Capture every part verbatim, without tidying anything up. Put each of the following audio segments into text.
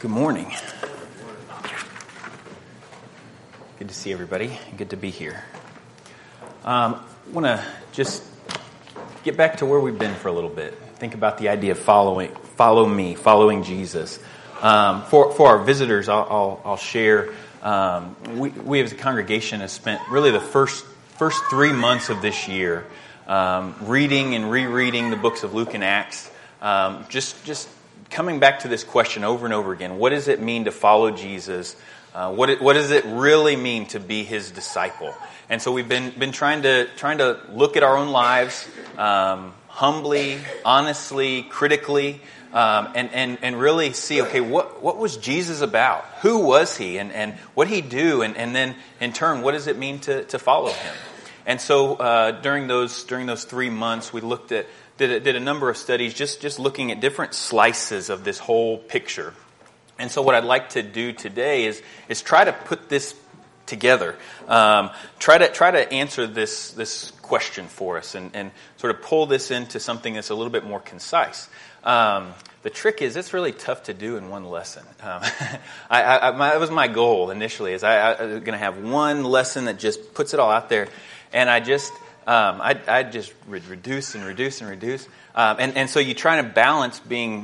Good morning. Good to see everybody. Good to be here. Um, I want to just get back to where we've been for a little bit. Think about the idea of following, follow me, following Jesus. Um, for for our visitors, I'll I'll, I'll share. Um, we we as a congregation have spent really the first first three months of this year um, reading and rereading the books of Luke and Acts. Um, just just. Coming back to this question over and over again, what does it mean to follow Jesus? Uh, what it, what does it really mean to be His disciple? And so we've been been trying to trying to look at our own lives um, humbly, honestly, critically, um, and and and really see, okay, what what was Jesus about? Who was He, and and what did He do? And and then in turn, what does it mean to to follow Him? And so uh, during those during those three months, we looked at. Did a, did a number of studies just, just looking at different slices of this whole picture. And so what I'd like to do today is is try to put this together. Um, try to try to answer this this question for us and, and sort of pull this into something that's a little bit more concise. Um, the trick is it's really tough to do in one lesson. Um, I, I, my, that was my goal initially, is I, I was going to have one lesson that just puts it all out there. And I just... Um, I'd, I'd just re- reduce and reduce and reduce. Um, and, and so you try to balance being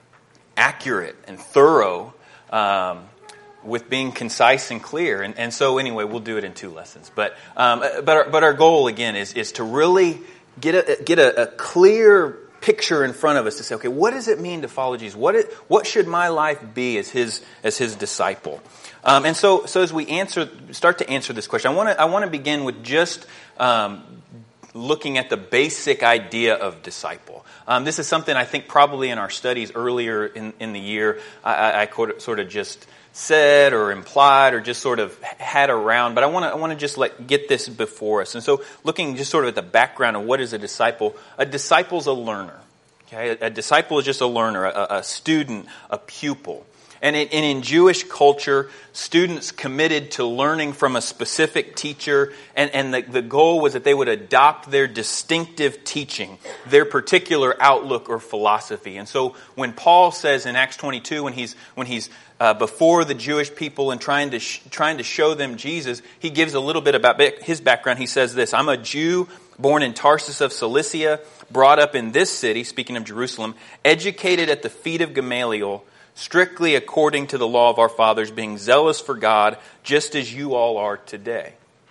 accurate and thorough um, with being concise and clear. And, and so anyway, we'll do it in two lessons. But um, but, our, but our goal, again, is, is to really get a, get a, a clear picture in front of us to say, okay, what does it mean to follow Jesus? What it, what should my life be as his as his disciple? Um, and so so as we answer start to answer this question, I want to I want to begin with just um, looking at the basic idea of disciple. Um, this is something I think probably in our studies earlier in, in the year I, I sort of just said or implied or just sort of had around, but I want to I want to just like get this before us. And so looking just sort of at the background of what is a disciple, a disciple's a learner. Okay, a, a disciple is just a learner, a, a student, a pupil. And in, and in Jewish culture, students committed to learning from a specific teacher, and, and the, the goal was that they would adopt their distinctive teaching, their particular outlook or philosophy. And so when Paul says in Acts twenty-two, when he's when he's uh, before the Jewish people and trying to sh- trying to show them Jesus, he gives a little bit about his background. He says this: "I'm a Jew born in Tarsus of Cilicia, brought up in this city," speaking of Jerusalem, "educated at the feet of Gamaliel, strictly according to the law of our fathers, being zealous for God, just as you all are today."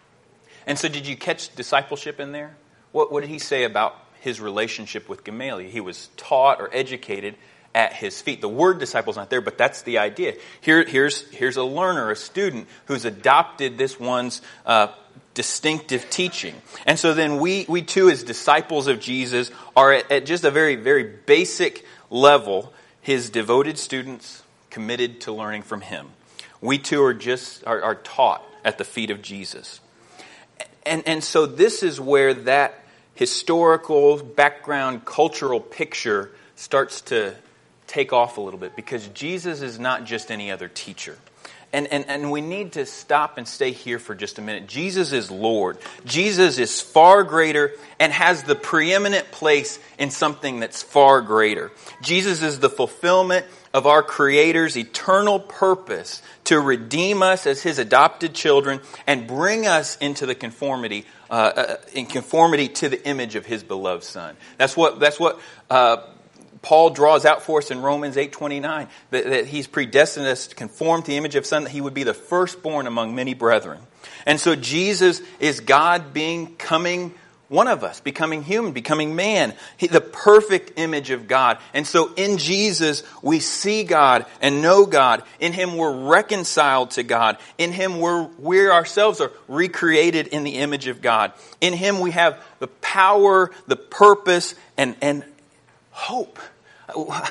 And so did you catch discipleship in there? What, what did he say about his relationship with Gamaliel? He was taught or educated at his feet. The word disciple is not there, but that's the idea. Here, here's, here's a learner, a student, who's adopted this one's uh, distinctive teaching. And so then we, we too, as disciples of Jesus, are at, at just a very, very basic level His devoted students, committed to learning from Him. We too are just are, are taught at the feet of Jesus. And, and so this is where that historical background, cultural picture starts to take off a little bit, because Jesus is not just any other teacher. And, and, and we need to stop and stay here for just a minute. Jesus is Lord. Jesus is far greater and has the preeminent place in something that's far greater. Jesus is the fulfillment of our Creator's eternal purpose to redeem us as His adopted children and bring us into the conformity, uh, in conformity to the image of His beloved Son. That's what that's what. Uh, Paul draws out for us in Romans eight twenty-nine, that, that He's predestined us to conform to the image of Son, that He would be the firstborn among many brethren. And so Jesus is God becoming one of us, becoming human, becoming man, he, the perfect image of God. And so in Jesus, we see God and know God. In Him, we're reconciled to God. In Him, we're, we ourselves are recreated in the image of God. In Him, we have the power, the purpose, and, and hope. A,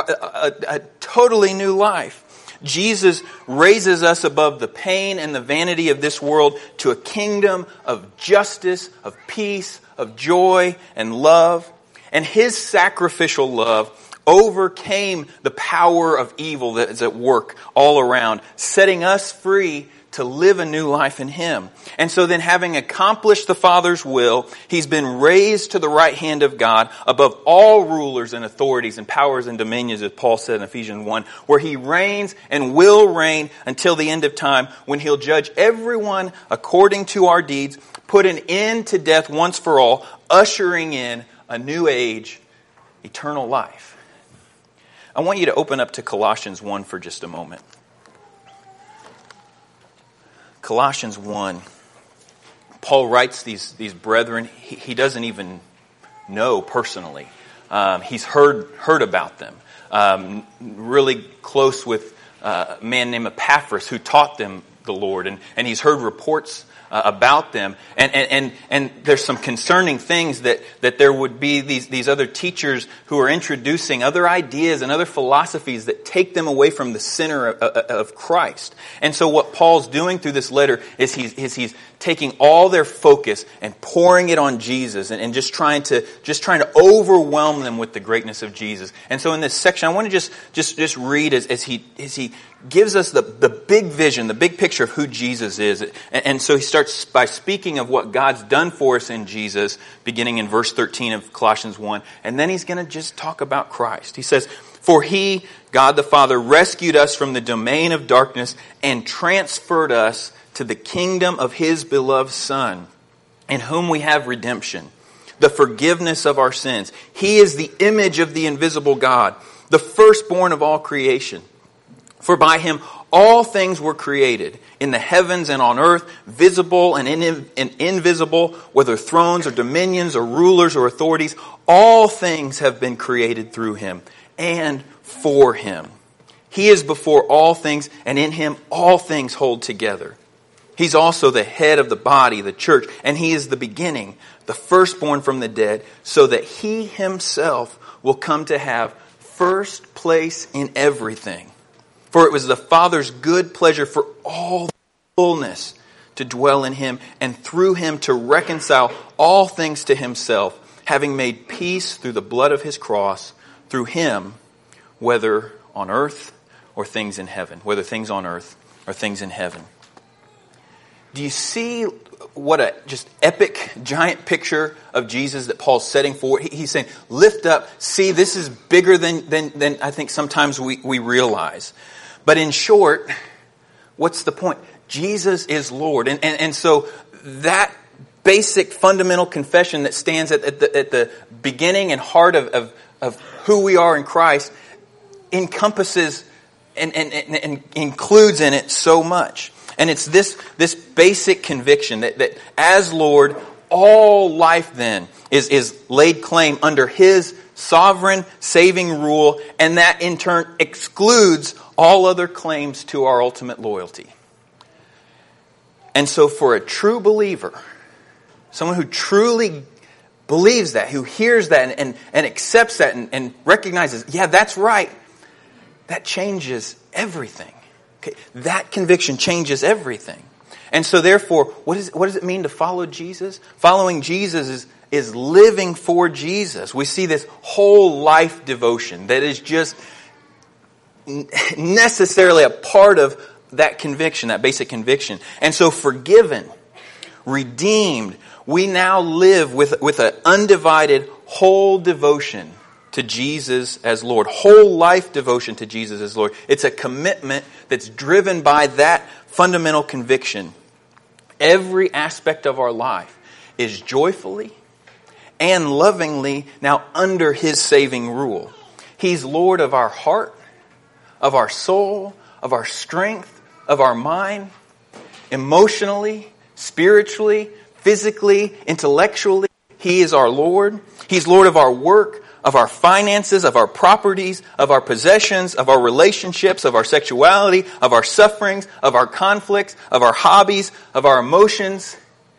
a, a totally new life. Jesus raises us above the pain and the vanity of this world to a kingdom of justice, of peace, of joy and love. And His sacrificial love overcame the power of evil that is at work all around, setting us free to live a new life in Him. And so then, having accomplished the Father's will, He's been raised to the right hand of God above all rulers and authorities and powers and dominions, as Paul said in Ephesians one, where He reigns and will reign until the end of time, when He'll judge everyone according to our deeds, put an end to death once for all, ushering in a new age, eternal life. I want you to open up to Colossians one for just a moment. Colossians one. Paul writes these, these brethren. He, he doesn't even know personally. Um, he's heard heard about them. Um, really close with uh, a man named Epaphras who taught them the Lord. And, and he's heard reports Uh, about them, and, and and and there's some concerning things that that there would be these these other teachers who are introducing other ideas and other philosophies that take them away from the center of, of Christ. And so what Paul's doing through this letter is he's is he's taking all their focus and pouring it on Jesus, and, and just trying to just trying to overwhelm them with the greatness of Jesus. And so in this section, I want to just just just read as, as he as he gives us the the big vision, the big picture of who Jesus is. And, and so he starts by speaking of what God's done for us in Jesus, beginning in verse thirteen of Colossians one. And then he's going to just talk about Christ. He says, "For He, God the Father, rescued us from the domain of darkness and transferred us to the kingdom of His beloved Son, in whom we have redemption, the forgiveness of our sins. He is the image of the invisible God, the firstborn of all creation. For by Him all things were created, in the heavens and on earth, visible and, in, and invisible, whether thrones or dominions or rulers or authorities. All things have been created through Him and for Him. He is before all things, and in Him all things hold together. He's also the head of the body, the church, and He is the beginning, the firstborn from the dead, so that He Himself will come to have first place in everything. For it was the Father's good pleasure for all the fullness to dwell in Him, and through Him to reconcile all things to Himself, having made peace through the blood of His cross, through Him, whether on earth or things in heaven. Whether things on earth or things in heaven." Do you see what a just epic, giant picture of Jesus that Paul's setting forward? He's saying, lift up, see, this is bigger than, than, than I think sometimes we, we realize. But in short, what's the point? Jesus is Lord. And, and, and so that basic fundamental confession that stands at, at, the, at the beginning and heart of, of, of who we are in Christ encompasses and, and, and, and includes in it so much. And it's this, this basic conviction that, that as Lord, all life then is, is laid claim under His sovereign, saving rule, and that in turn excludes all other claims to our ultimate loyalty. And so for a true believer, someone who truly believes that, who hears that and, and, and accepts that and, and recognizes, yeah, that's right, that changes everything. Okay, that conviction changes everything. And so therefore, what, is, what does it mean to follow Jesus? Following Jesus is, is living for Jesus. We see this whole life devotion that is just necessarily a part of that conviction, that basic conviction. And so forgiven, redeemed, we now live with, with an undivided whole devotion to Jesus as Lord. Whole life devotion to Jesus as Lord. It's a commitment that's driven by that fundamental conviction. Every aspect of our life is joyfully and lovingly now under His saving rule. He's Lord of our heart, of our soul, of our strength, of our mind, emotionally, spiritually, physically, intellectually. He is our Lord. He's Lord of our work, of our finances, of our properties, of our possessions, of our relationships, of our sexuality, of our sufferings, of our conflicts, of our hobbies, of our emotions.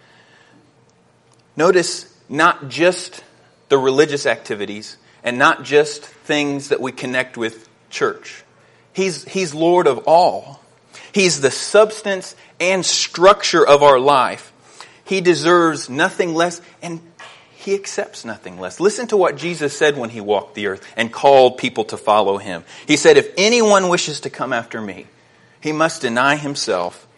Notice not just the religious activities and not just things that we connect with church. He's, he's Lord of all. He's the substance and structure of our life. He deserves nothing less, and He accepts nothing less. Listen to what Jesus said when He walked the earth and called people to follow Him. He said, "If anyone wishes to come after me, he must deny himself,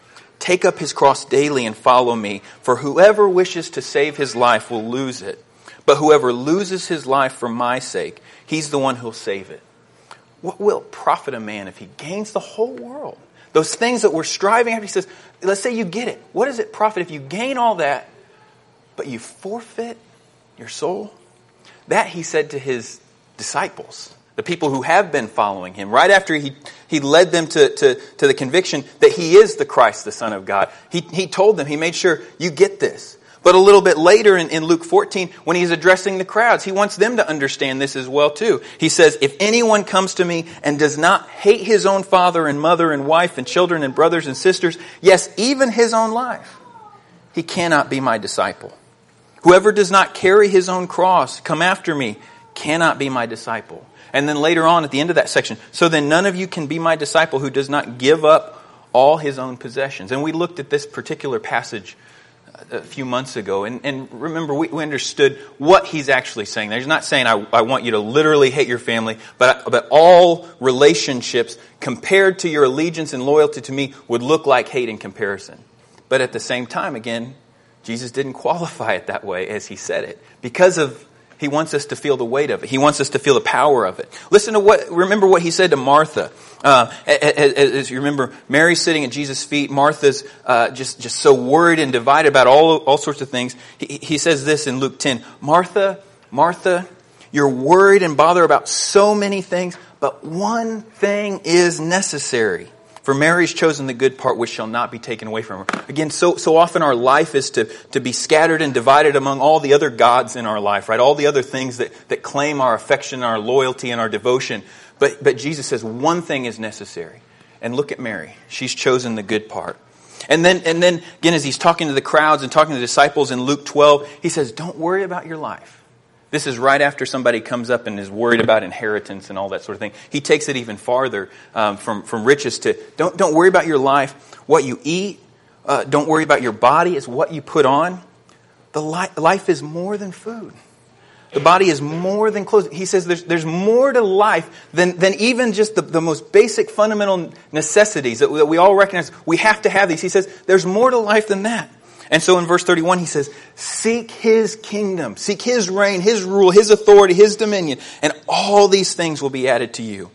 take up his cross daily and follow me. For whoever wishes to save his life will lose it. But whoever loses his life for my sake, he's the one who'll save it. What will it profit a man if he gains the whole world? Those things that we're striving after, he says, let's say you get it. What does it profit if you gain all that, but you forfeit your soul? That he said to his disciples, the people who have been following him, right after he, he led them to, to, to the conviction that he is the Christ, the Son of God. He, he told them, he made sure you get this. But a little bit later in, in Luke fourteen, when he's addressing the crowds, he wants them to understand this as well too. He says, if anyone comes to me and does not hate his own father and mother and wife and children and brothers and sisters, yes, even his own life, he cannot be my disciple. Whoever does not carry his own cross, come after me, cannot be my disciple. And then later on at the end of that section, so then none of you can be my disciple who does not give up all his own possessions. And we looked at this particular passage a few months ago. And, and remember, we, we understood what he's actually saying. He's not saying, I, I want you to literally hate your family, but, but all relationships compared to your allegiance and loyalty to me would look like hate in comparison. But at the same time, again, Jesus didn't qualify it that way as he said it. Because of, he wants us to feel the weight of it. He wants us to feel the power of it. Listen to what, remember what he said to Martha. Uh, as, as you remember, Mary's sitting at Jesus' feet. Martha's uh, just, just so worried and divided about all, all sorts of things. He, he says this in Luke ten, Martha, Martha, you're worried and bothered about so many things, but one thing is necessary. For Mary's chosen the good part which shall not be taken away from her. Again, so so often our life is to, to be scattered and divided among all the other gods in our life, right? All the other things that, that claim our affection, our loyalty, and our devotion. But but Jesus says one thing is necessary. And look at Mary. She's chosen the good part. And then and then again, as he's talking to the crowds and talking to the disciples in Luke twelve, he says, don't worry about your life. This is right after somebody comes up and is worried about inheritance and all that sort of thing. He takes it even farther um, from, from riches to don't, don't worry about your life, what you eat. Uh, don't worry about your body. It's what you put on. The li- life is more than food. The body is more than clothes. He says there's, there's more to life than, than even just the, the most basic fundamental necessities that, that we all recognize. We have to have these. He says there's more to life than that. And so in verse thirty-one, he says, seek his kingdom, seek his reign, his rule, his authority, his dominion, and all these things will be added to you.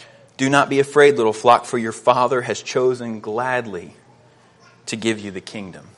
Do not be afraid, little flock, for your Father has chosen gladly to give you the kingdom.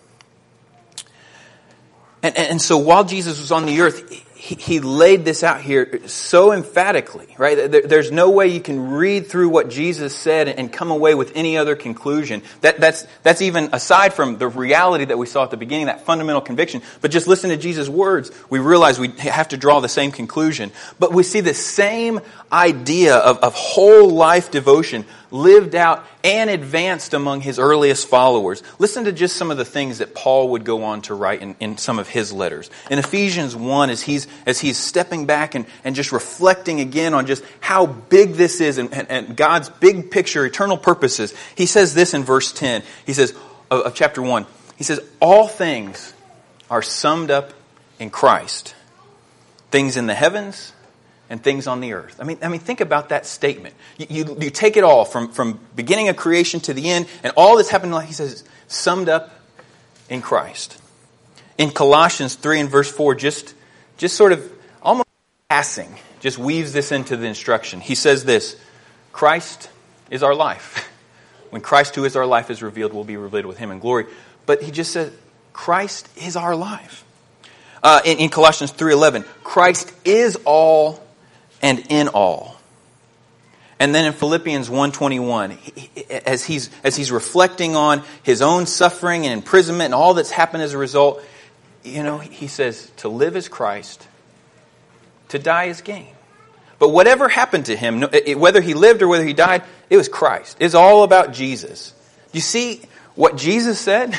And, and so while Jesus was on the earth, he, he laid this out here so emphatically, right? There, there's no way you can read through what Jesus said and come away with any other conclusion. That, that's, that's even aside from the reality that we saw at the beginning, that fundamental conviction. But just listen to Jesus' words, we realize we have to draw the same conclusion. But we see the same idea of, of whole life devotion lived out and advanced among his earliest followers. Listen to just some of the things that Paul would go on to write in, in some of his letters. In Ephesians one, as he's as he's stepping back and, and just reflecting again on just how big this is and, and, and God's big picture, eternal purposes, he says this in verse ten. He says, of, of chapter one, he says, all things are summed up in Christ. Things in the heavens and things on the earth. I mean, I mean, think about that statement. You, you, you take it all from, from beginning of creation to the end, and all that's happened, like he says, summed up in Christ. In Colossians three and verse four, just, just sort of almost passing, just weaves this into the instruction. He says this, Christ is our life. When Christ, who is our life, is revealed, we'll be revealed with him in glory. But he just said, Christ is our life. Uh, in, in Colossians three eleven, Christ is all and in all. And then in Philippians one twenty-one, he, as he's as he's reflecting on his own suffering and imprisonment and all that's happened as a result, you know, he says, to live is Christ, to die is gain. But whatever happened to him, whether he lived or whether he died, it was Christ. It's all about Jesus. You see what Jesus said,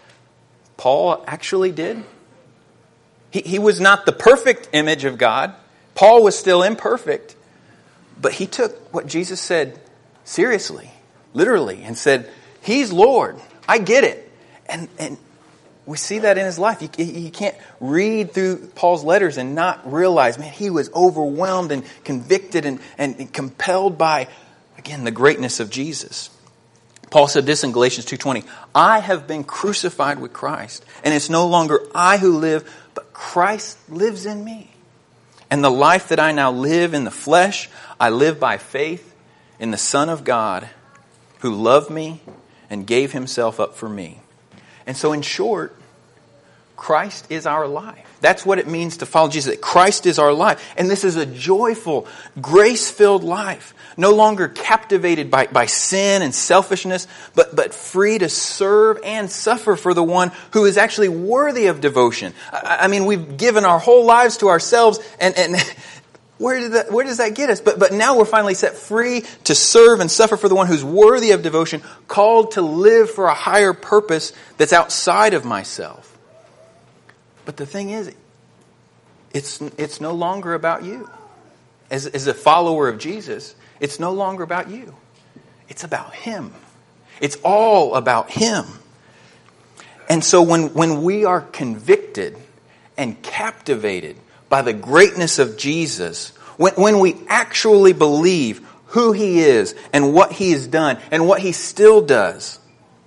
Paul actually did? He, he was not the perfect image of God. Paul was still imperfect, but he took what Jesus said seriously, literally, and said, he's Lord. I get it. And and we see that in his life. You, you can't read through Paul's letters and not realize, man, he was overwhelmed and convicted and, and compelled by, again, the greatness of Jesus. Paul said this in Galatians two twenty, I have been crucified with Christ, and it's no longer I who live, but Christ lives in me. And the life that I now live in the flesh, I live by faith in the Son of God, who loved me and gave himself up for me. And so in short, Christ is our life. That's what it means to follow Jesus, that Christ is our life. And this is a joyful, grace-filled life. No longer captivated by, by sin and selfishness, but, but free to serve and suffer for the one who is actually worthy of devotion. I, I mean, we've given our whole lives to ourselves, and, and where, did that, where does that get us? But, but now we're finally set free to serve and suffer for the one who's worthy of devotion, called to live for a higher purpose that's outside of myself. But the thing is, it's, it's no longer about you. As, as a follower of Jesus, it's no longer about you. It's about Him. It's all about Him. And so when, when we are convicted and captivated by the greatness of Jesus, when, when we actually believe who He is and what He has done and what He still does,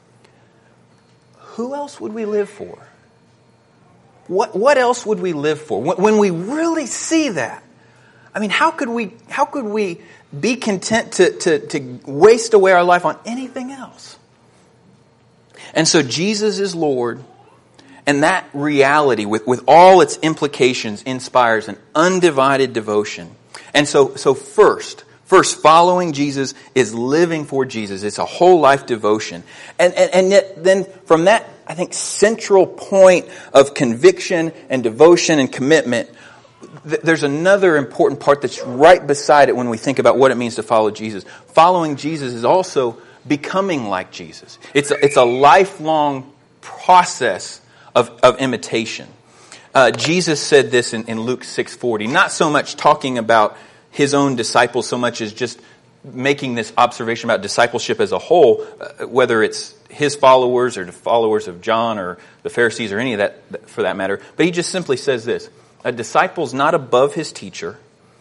who else would we live for? What, what else would we live for? When, when we really see that, I mean, how could we, how could we be content to, to, to waste away our life on anything else? And so Jesus is Lord, and that reality with, with all its implications inspires an undivided devotion. And so, so first, first, following Jesus is living for Jesus. It's a whole life devotion. And, and, and yet then from that, I think, central point of conviction and devotion and commitment, there's another important part that's right beside it when we think about what it means to follow Jesus. Following Jesus is also becoming like Jesus. It's a, it's a lifelong process of, of imitation. Uh, Jesus said this in, in Luke six forty, not so much talking about His own disciples so much as just making this observation about discipleship as a whole, uh, whether it's His followers or the followers of John or the Pharisees or any of that for that matter. But He just simply says this, a disciple's not above his teacher,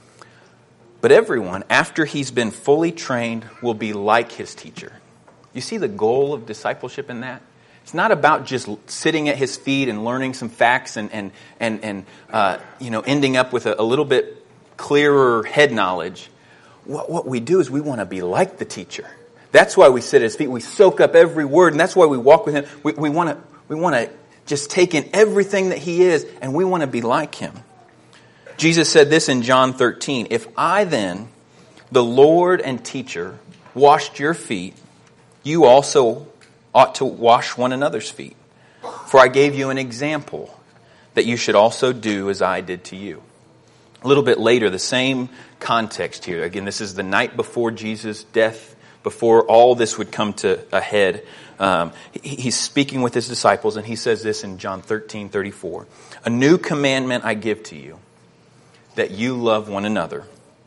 but everyone, after he's been fully trained, will be like his teacher. You see the goal of discipleship in that? It's not about just sitting at His feet and learning some facts and and and and uh, you know ending up with a, a little bit clearer head knowledge. What what we do is we want to be like the teacher. That's why we sit at His feet. We soak up every word, and that's why we walk with Him. We, we want to we want to just take in everything that He is, and we want to be like Him. Jesus said this in John thirteen, if I then, the Lord and teacher, washed your feet, you also ought to wash one another's feet. For I gave you an example that you should also do as I did to you. A little bit later, the same context here. Again, this is the night before Jesus' death, before all this would come to a head. Um, he, he's speaking with His disciples, and He says this in John thirteen thirty-four. A new commandment I give to you, that you love one another,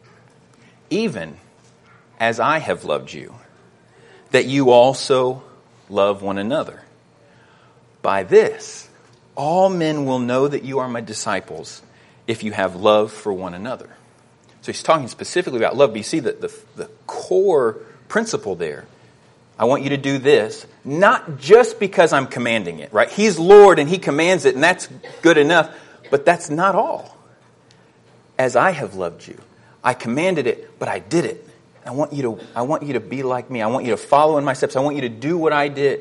even as I have loved you, that you also love one another. By this, all men will know that you are my disciples, if you have love for one another. So He's talking specifically about love, but you see the, the, the core principle there. I want you to do this, not just because I'm commanding it, right? He's Lord and He commands it, and that's good enough, but that's not all. As I have loved you. I commanded it, but I did it. I want you to, I want you to be like me. I want you to follow in my steps. I want you to do what I did.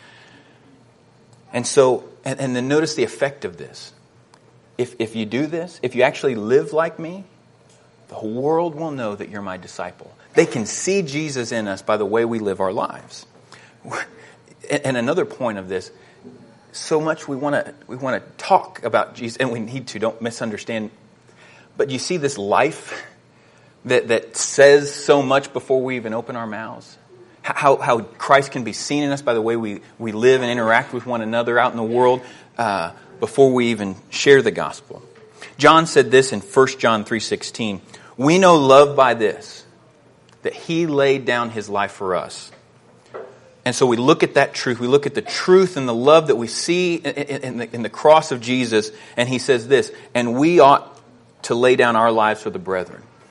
And so, and, and then notice the effect of this. If, if you do this, if you actually live like me, the whole world will know that you're my disciple. They can see Jesus in us by the way we live our lives. And another point of this, so much we want to we want to talk about Jesus, and we need to, don't misunderstand. But you see this life that, that says so much before we even open our mouths? How, how Christ can be seen in us by the way we, we live and interact with one another out in the world uh, before we even share the gospel. John said this in First John three sixteen. We know love by this, that He laid down His life for us. And so we look at that truth. We look at the truth and the love that we see in, in, in, the, in the cross of Jesus. And He says this, and we ought to lay down our lives for the brethren.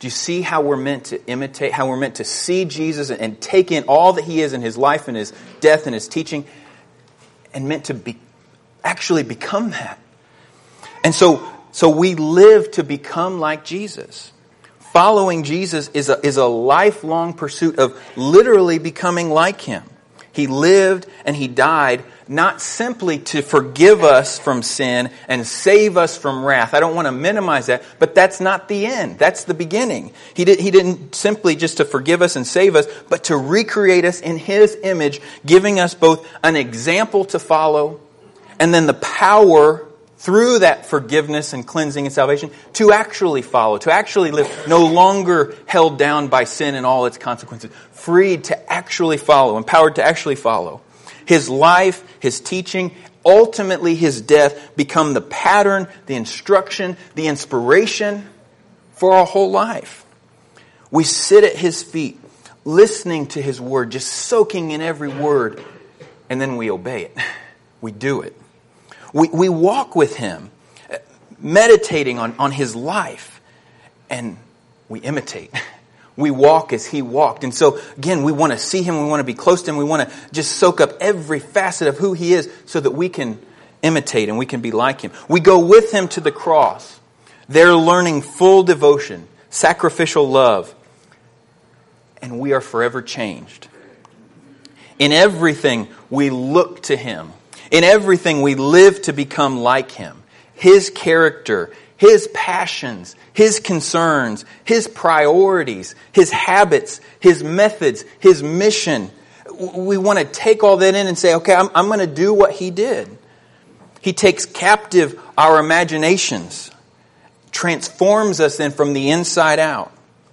Do you see how we're meant to imitate, how we're meant to see Jesus and take in all that he is in his life and his death and his teaching, and meant to be actually become that? And so, so we live to become like Jesus. Following Jesus is a, is a lifelong pursuit of literally becoming like him. He lived and he died not simply to forgive us from sin and save us from wrath. I don't want to minimize that, but that's not the end. That's the beginning. He, did, he didn't simply just to forgive us and save us, but to recreate us in his image, giving us both an example to follow and then the power through that forgiveness and cleansing and salvation to actually follow, to actually live, no longer held down by sin and all its consequences, freed to actually follow, empowered to actually follow. His life, his teaching, ultimately his death become the pattern, the instruction, the inspiration for our whole life. We sit at his feet, listening to his word, just soaking in every word, and then we obey it. We do it. We, we walk with him, meditating on, on his life, and we imitate. We walk as he walked. And so, again, we want to see him. We want to be close to him. We want to just soak up every facet of who he is so that we can imitate and we can be like him. We go with him to the cross. They're learning full devotion, sacrificial love, and we are forever changed. In everything, we look to him. In everything, we live to become like him. His character, his passions, his concerns, his priorities, his habits, his methods, his mission. We want to take all that in and say, okay, I'm, I'm going to do what he did. He takes captive our imaginations, transforms us then from the inside out.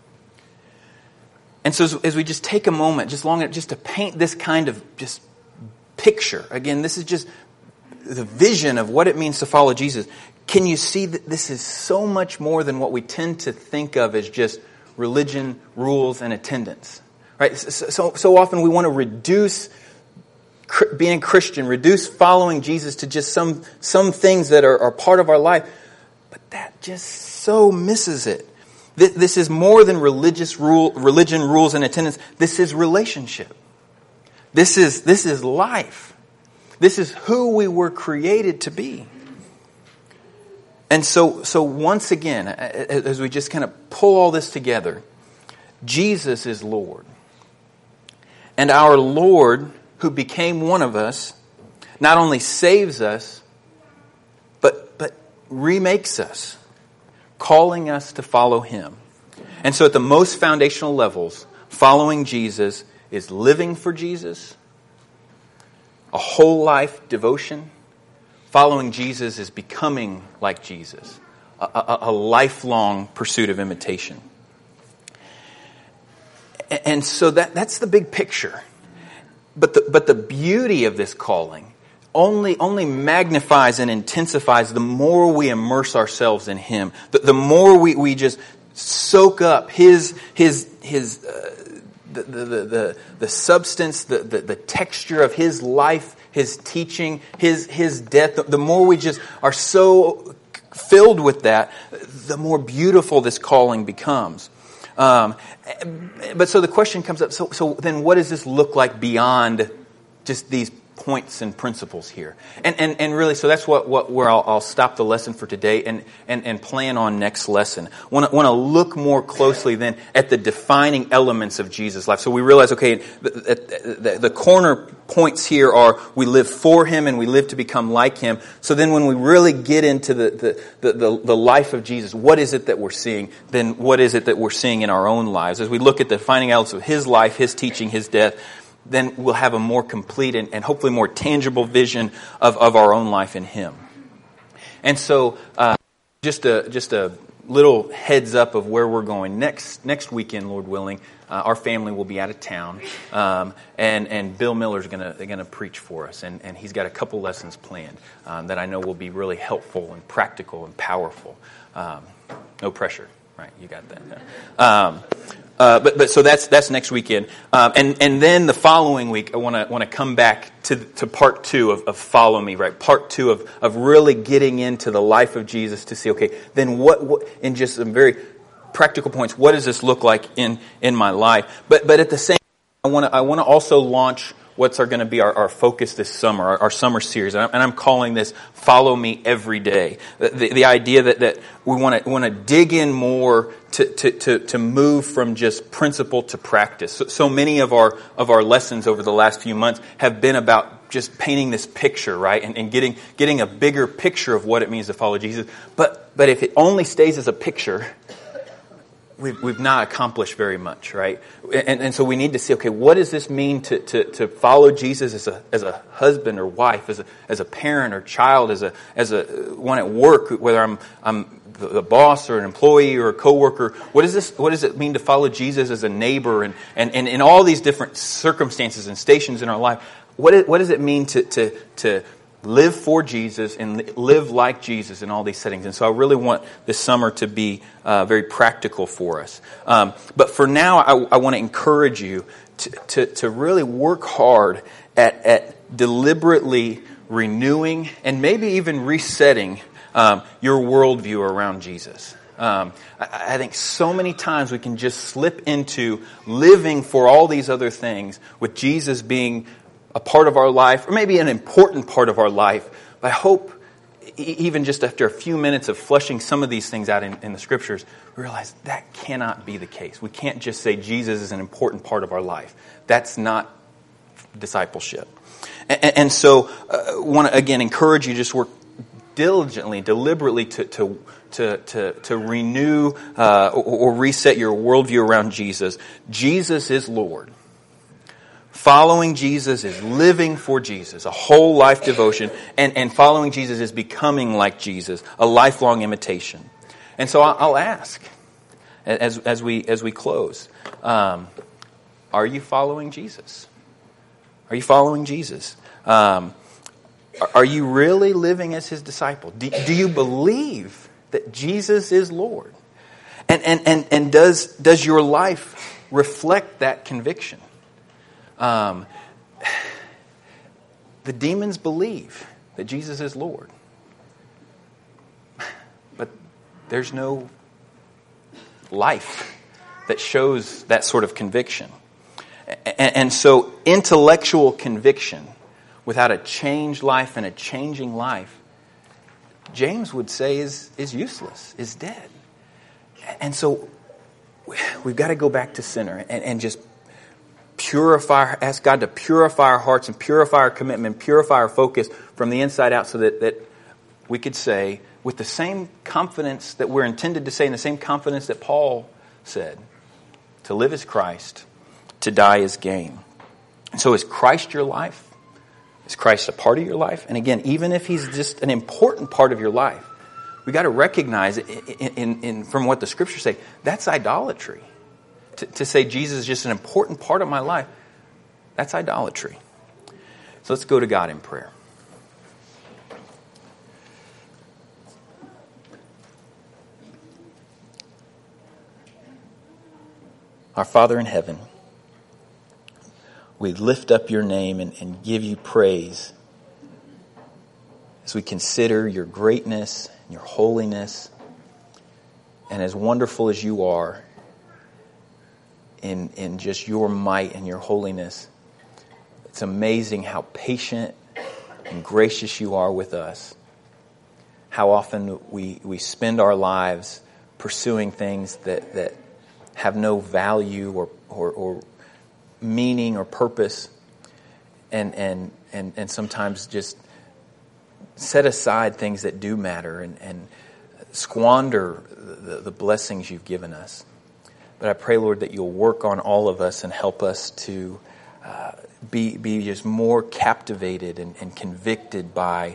And so as, as we just take a moment, just long, just to paint this kind of just picture. Again, this is just the vision of what it means to follow Jesus. Can you see that this is so much more than what we tend to think of as just religion, rules, and attendance? Right? So, so often we want to reduce being Christian, reduce following Jesus to just some, some things that are, are part of our life. But that just so misses it. This is more than religious rule, religion, rules, and attendance. This is relationship. This is, this is life. This is who we were created to be. And so, so once again, as we just kind of pull all this together, Jesus is Lord. And our Lord, who became one of us, not only saves us, but, but remakes us, calling us to follow him. And so at the most foundational levels, following Jesus is living for Jesus, a whole life devotion. Following Jesus is becoming like Jesus, a, a, a lifelong pursuit of imitation. And so that, that's the big picture. But the, but the beauty of this calling only, only magnifies and intensifies the more we immerse ourselves in him. The, the more we, we just soak up his, his, his, uh, The, the, the, the substance, the, the, the texture of his life, his teaching, his, his death, the, the more we just are so filled with that, the more beautiful this calling becomes. Um, but so the question comes up, so, so then what does this look like beyond just these points and principles here? And and, and really, so that's what, what where I'll, I'll stop the lesson for today and, and, and plan on next lesson. Want to want to look more closely then at the defining elements of Jesus' life. So we realize, okay, the, the, the corner points here are we live for him and we live to become like him. So then when we really get into the, the, the, the, the life of Jesus, what is it that we're seeing? Then what is it that we're seeing in our own lives? As we look at the defining elements of his life, his teaching, his death, then we'll have a more complete and, and hopefully more tangible vision of, of our own life in him. And so uh, just a just a little heads up of where we're going. Next next weekend, Lord willing, uh, our family will be out of town, um, and, and Bill Miller's going to gonna preach for us. And, and he's got a couple lessons planned um, that I know will be really helpful and practical and powerful. Um, no pressure, right? You got that. Um, Uh, but but so that's that's next weekend, um, and and then the following week I want to want to come back to to part two of, of Follow Me, right? Part two of of really getting into the life of Jesus to see, okay, then what, what in just some very practical points. What does this look like in, in my life? But but at the same time, I want to I want to also launch what's going to be our, our focus this summer, our, our summer series. And I'm, and I'm calling this Follow Me Every Day. The, the, the idea that, that we want to want to dig in more to, to, to, to move from just principle to practice. So, so many of our of our lessons over the last few months have been about just painting this picture, right? And, and getting getting a bigger picture of what it means to follow Jesus. But but if it only stays as a picture, We've, we've not accomplished very much, right? And, and so we need to see, okay, what does this mean to, to, to follow Jesus as a as a husband or wife, as a as a parent or child, as a as a one at work, whether I'm I'm the boss or an employee or a coworker. What is this? What does it mean to follow Jesus as a neighbor, and and, and in all these different circumstances and stations in our life? What is, what does it mean to to to live for Jesus and live like Jesus in all these settings? And so I really want this summer to be uh, very practical for us. Um, but for now, I, I want to encourage you to, to, to really work hard at, at deliberately renewing and maybe even resetting um, your worldview around Jesus. Um, I, I think so many times we can just slip into living for all these other things with Jesus being a part of our life, or maybe an important part of our life. But I hope, even just after a few minutes of fleshing some of these things out in, in the Scriptures, we realize that cannot be the case. We can't just say Jesus is an important part of our life. That's not discipleship. And, and so I uh, want to, again, encourage you to just work diligently, deliberately to to to to, to renew uh, or, or reset your worldview around Jesus. Jesus is Lord. Following Jesus is living for Jesus, a whole life devotion, and, and following Jesus is becoming like Jesus, a lifelong imitation. And so I'll ask, as as we as we close, um, are you following Jesus? Are you following Jesus? Um, are you really living as His disciple? Do, do you believe that Jesus is Lord? And and and and does does your life reflect that conviction? Um, the demons believe that Jesus is Lord. But there's no life that shows that sort of conviction. And, and so intellectual conviction without a changed life and a changing life, James would say is, is useless, is dead. And so we've got to go back to center and, and just purify, ask God to purify our hearts and purify our commitment, purify our focus from the inside out so that, that we could say with the same confidence that we're intended to say, and the same confidence that Paul said, to live as Christ, to die as gain. And so is Christ your life? Is Christ a part of your life? And again, even if He's just an important part of your life, we got to recognize in, in, in, from what the Scriptures say, that's idolatry. To, to say Jesus is just an important part of my life, that's idolatry. So let's go to God in prayer. Our Father in heaven, we lift up your name and, and give you praise as we consider your greatness and your holiness, and as wonderful as you are in, in just your might and your holiness. It's amazing how patient and gracious you are with us. How often we, we spend our lives pursuing things that, that have no value or, or, or meaning or purpose, and, and, and, and sometimes just set aside things that do matter and, and squander the, the blessings you've given us. But I pray, Lord, that you'll work on all of us and help us to uh, be be just more captivated and, and convicted by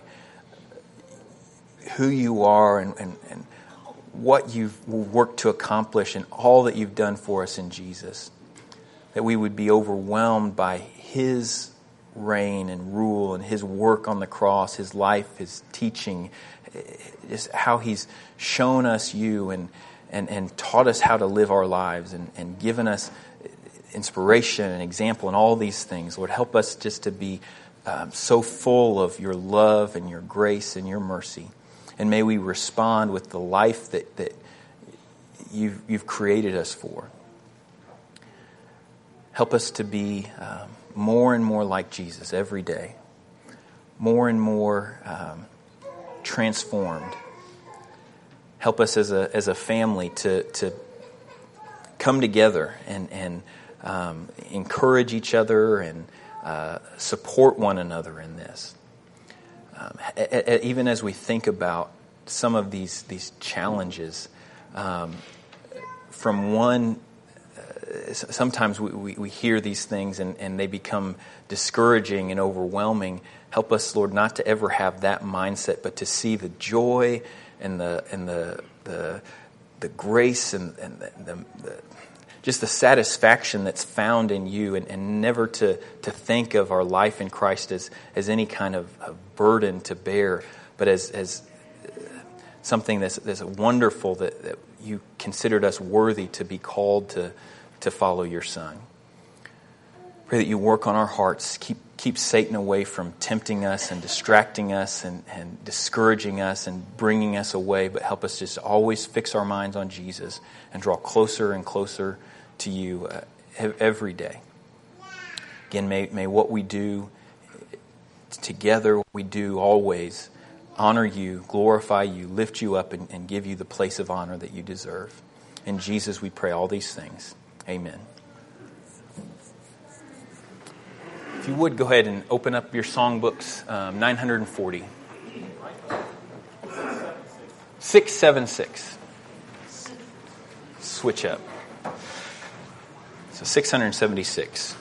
who you are and, and, and what you've worked to accomplish and all that you've done for us in Jesus. That we would be overwhelmed by His reign and rule and His work on the cross, His life, His teaching, just how He's shown us you and And, and taught us how to live our lives and, and given us inspiration and example and all these things. Lord, help us just to be um, so full of your love and your grace and your mercy. And may we respond with the life that, that you've, you've created us for. Help us to be um, more and more like Jesus every day, more and more um, transformed. Help us as a as a family to to come together and and um, encourage each other and uh, support one another in this. Um, a, a, even as we think about some of these these challenges, um, from one. Sometimes we, we, we hear these things and, and they become discouraging and overwhelming. Help us, Lord, not to ever have that mindset, but to see the joy and the and the the, the grace and, and the, the, the just the satisfaction that's found in you, and, and never to, to think of our life in Christ as, as any kind of, of burden to bear, but as as something that's, that's wonderful that, that you considered us worthy to be called to to follow your Son. Pray that you work on our hearts, keep keep Satan away from tempting us and distracting us and, and discouraging us and bringing us away, but help us just always fix our minds on Jesus and draw closer and closer to you uh, every day. Again, may, may what we do together, what we do always, honor you, glorify you, lift you up, and, and give you the place of honor that you deserve. In Jesus we pray all these things. Amen. If you would, go ahead and open up your songbooks, um, nine forty. six seven six. Switch up. So six seventy-six.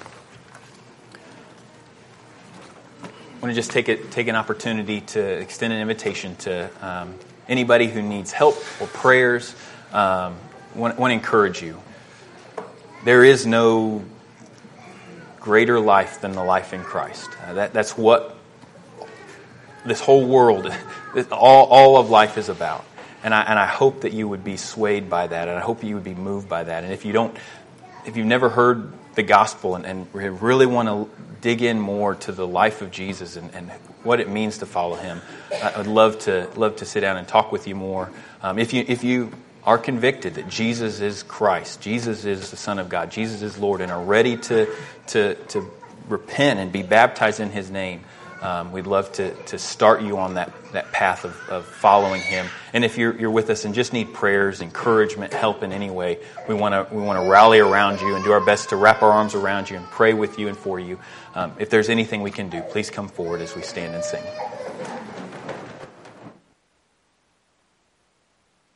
I want to just take it, take an opportunity to extend an invitation to um, anybody who needs help or prayers. Um, want, want to encourage you. There is no greater life than the life in Christ. Uh, that, that's what this whole world, all, all of life is about. And I, and I hope that you would be swayed by that, and I hope you would be moved by that. And if you don't, if you've never heard the gospel and, and really want to dig in more to the life of Jesus and, and what it means to follow Him, I would love to love to sit down and talk with you more. Um, if you if you are convicted that Jesus is Christ, Jesus is the Son of God, Jesus is Lord, and are ready to to to repent and be baptized in His name, um, we'd love to to start you on that that path of, of following Him. And if you're you're with us and just need prayers, encouragement, help in any way, we want to we want to rally around you and do our best to wrap our arms around you and pray with you and for you. Um, if there's anything we can do, please come forward as we stand and sing.